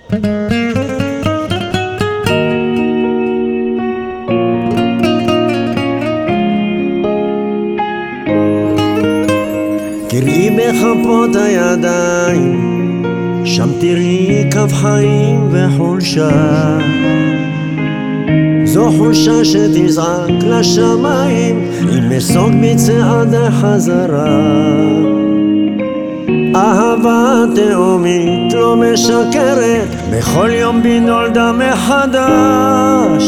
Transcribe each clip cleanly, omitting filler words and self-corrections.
תראי בכפות הידיים, שם תראי קו חיים וחולשה. זו חולשה שתזעק לשמיים אם אסוג בצעדי חזרה. אהבה תאומית לא משקרת, בכל יום בי נולדה מחדש.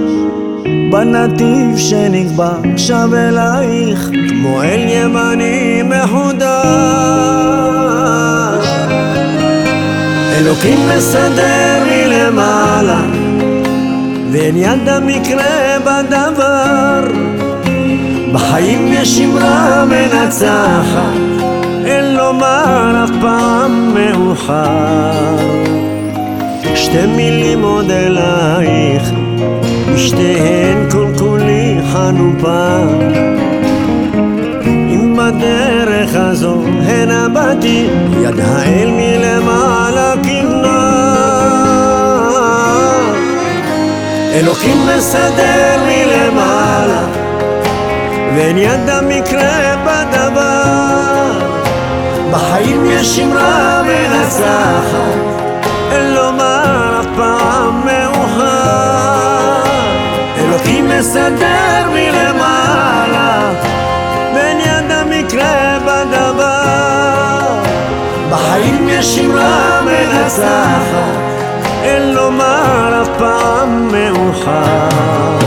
בנתיב שנקבע שב אלייך כמו אל ימני מחודש. אלוקים מסדר מלמעלה ואין יד המקרה בדבר. בחיים יש אמרה מנצחת, אין לומר אף פעם מאוחר. שתי מילים עוד אלייך, בשתיהן כל כולי חנופה. אם בדרך הזו הנה באתי, יד האל מלמעלה כיוונה. אלוקים מסדר מלמעלה ואין יד המקרה בדבר. בחיים יש אמרה מנצחת, אין לומר אף פעם מאוחר. אלוקים מסדר מלמעלה ואין יד המקרה בדבר. בחיים יש אמרה מנצחת, אין לומר אף פעם מאוחר.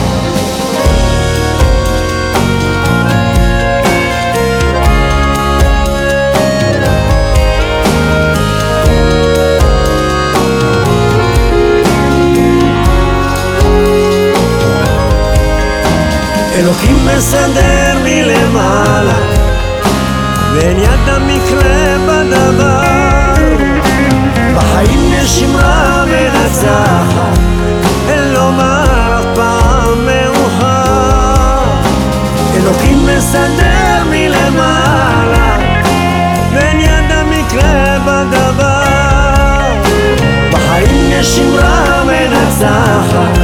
אלוקים מסדר מלמעלה ואין יד המקרה בדבר. בחיים יש אמרה מנצחת, אין לומר אף פעם מאוחר. אלוקים מסדר מלמעלה ואין יד המקרה בדבר. בחיים יש אמרה מנצחת,